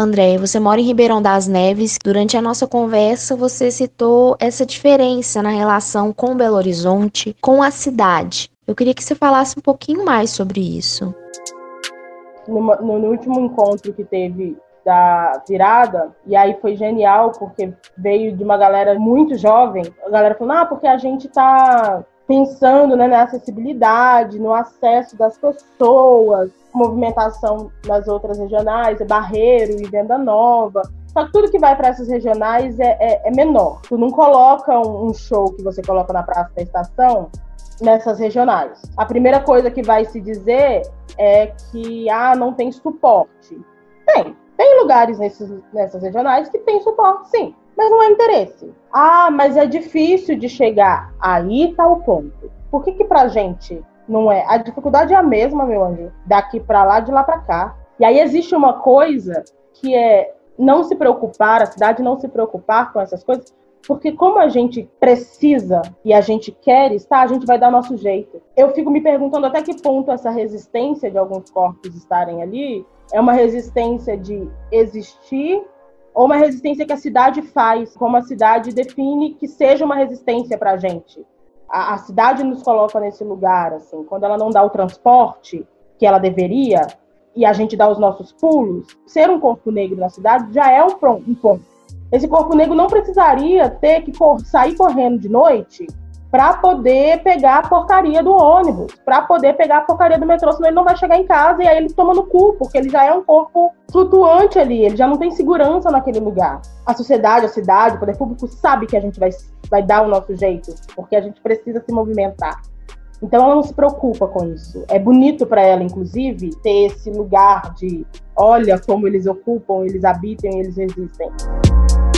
André, você mora em Ribeirão das Neves. Durante a nossa conversa, você citou essa diferença na relação com Belo Horizonte, com a cidade. Eu queria que você falasse um pouquinho mais sobre isso. No último encontro que teve da virada, e aí foi genial, porque veio de uma galera muito jovem, a galera falou, porque a gente tá pensando, né, na acessibilidade, no acesso das pessoas, movimentação nas outras regionais, Barreiro e Venda Nova. Só que tudo que vai para essas regionais é menor. Tu não coloca um show que você coloca na Praça da Estação nessas regionais. A primeira coisa que vai se dizer é que não tem suporte. Tem lugares nessas regionais que tem suporte, sim, mas não é interesse. Mas é difícil de chegar. Aí está o ponto. Por que pra gente não é? A dificuldade é a mesma, meu anjo, daqui para lá, de lá para cá. E aí existe uma coisa que é não se preocupar, a cidade não se preocupar com essas coisas, porque como a gente precisa e a gente quer estar, a gente vai dar nosso jeito. Eu fico me perguntando até que ponto essa resistência de alguns corpos estarem ali é uma resistência de existir ou uma resistência que a cidade faz, como a cidade define que seja uma resistência para a gente. A cidade nos coloca nesse lugar, assim, quando ela não dá o transporte que ela deveria e a gente dá os nossos pulos, ser um corpo negro na cidade já é um ponto. Esse corpo negro não precisaria ter que sair correndo de noite para poder pegar a porcaria do ônibus, para poder pegar a porcaria do metrô, senão ele não vai chegar em casa e aí ele toma no cu, porque ele já é um corpo flutuante ali, ele já não tem segurança naquele lugar. A sociedade, a cidade, o poder público sabe que a gente vai dar o nosso jeito, porque a gente precisa se movimentar. Então ela não se preocupa com isso. É bonito para ela, inclusive, ter esse lugar de olha como eles ocupam, eles habitam, eles resistem.